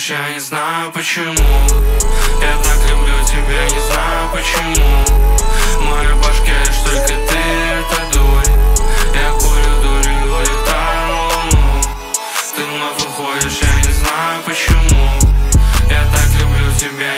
выходишь, я не знаю почему. Я так люблю тебя, не знаю почему. В моей башке лишь только ты, это дурь. Я курю дурью, летаю на луну. Ты вновь выходишь, я не знаю почему. Я так люблю тебя,